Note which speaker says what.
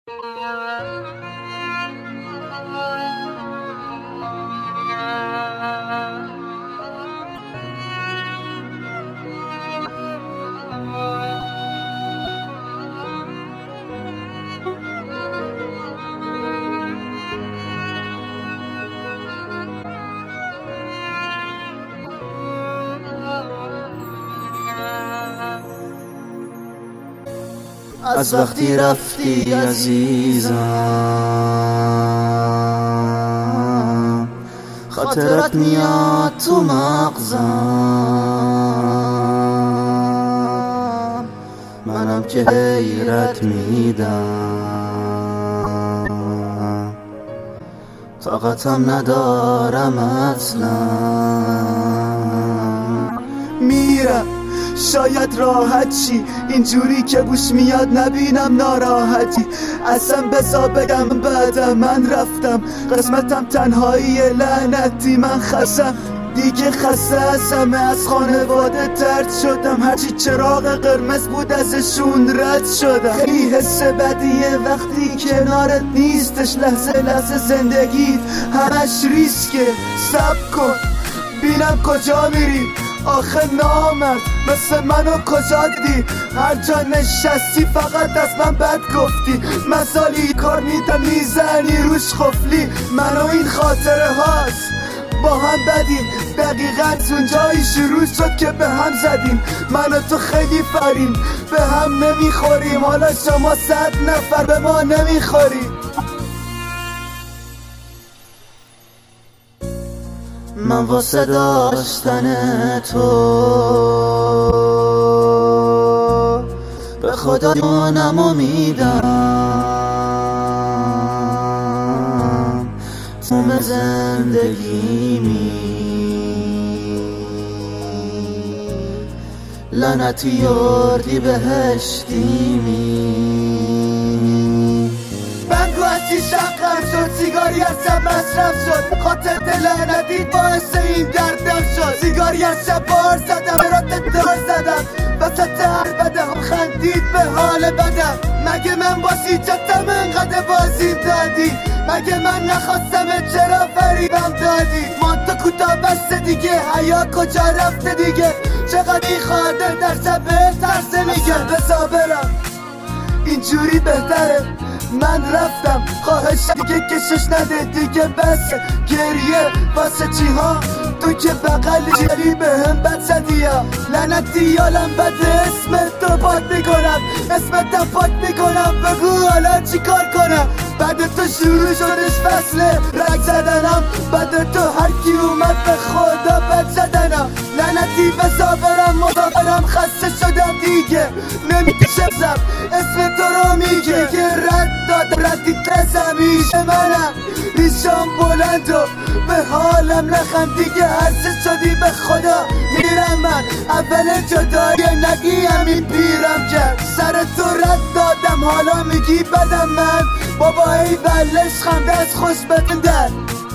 Speaker 1: از وقتی رفتی عزیزم خاطرت میاد تو مغزم، منم که حیرت میدم، طاقتم ندارم اصلا.
Speaker 2: میرم شاید راحت چی اینجوری که بوش میاد نبینم ناراحتی. اصلا بزا بگم بعدم من رفتم، قسمتم تنهایی لعنتی. من خستم دیگه، خسته ازم، از خانواده ترد شدم، هرچی چراغ قرمز بود ازشون رد شدم. خیلی حس بدیه وقتی کنارت نیستش، لحظه لحظه زندگیت همش ریسکه. صبر کن بینم کجا میری آخه نامرد، مثل منو کجا دیدی؟ هر جا نشستی فقط از من بد گفتی، مزالی کار میدم میزنی روش خفلی. منو این خاطره هاست با هم بدیم، دقیقا اونجایی شروع شد که به هم زدیم. من و تو خیلی فریم، به هم نمیخوریم، حالا شما 100 نفر به ما نمیخوریم.
Speaker 1: من واسه داشتن تو به خدا جانمو میدم، تمام زندگیمی لعنتی اردی بهشتیمی.
Speaker 2: بنگو هستی شقم شد، سیگاری از شب مصرف شد، خاطر لعنتی باعث این دردم شد. سیگاری از شب بار زدم، برات دار زدم، وسط هر بده هم خندید به حال بدم. مگه من باسی چطم انقدر بازی دادی؟ مگه من نخواستم چرا فریبم دادی؟ مانتو کوتاه بسته دیگه، حیا کجا رفته دیگه؟ چقدر خاطر در شب ترسه میگه بزا برم اینجوری بهتره. من رفتم خواهش دیگه کشش نده دیگه، بس گریه واسه چی ها؟ تو که بغل جری به هم بد زدی ها، لعنتی یالم بده. اسمت رو پاک میکنم، اسمت رو پاک میکنم، بگو حالا چی کار کنم؟ بعد تو شروع شدش فصل رگ زدنم، بعد تو هر کی اومد به خدا بد زدنم. لعنتی بزا برم مسافرم، خسته شدم دیگه نمیکشم زب اسم تو رو میگه که رد داد ردی تزمیش منم. ریشم بلند و به حالم نخند دیگه، هرچه شدی به خدا میرم من. اول جدایی نگی همین پیرم کرد، سر تو رد دادم حالا میگی بدم من. بابا ای بلش خنده از خوش بکندن.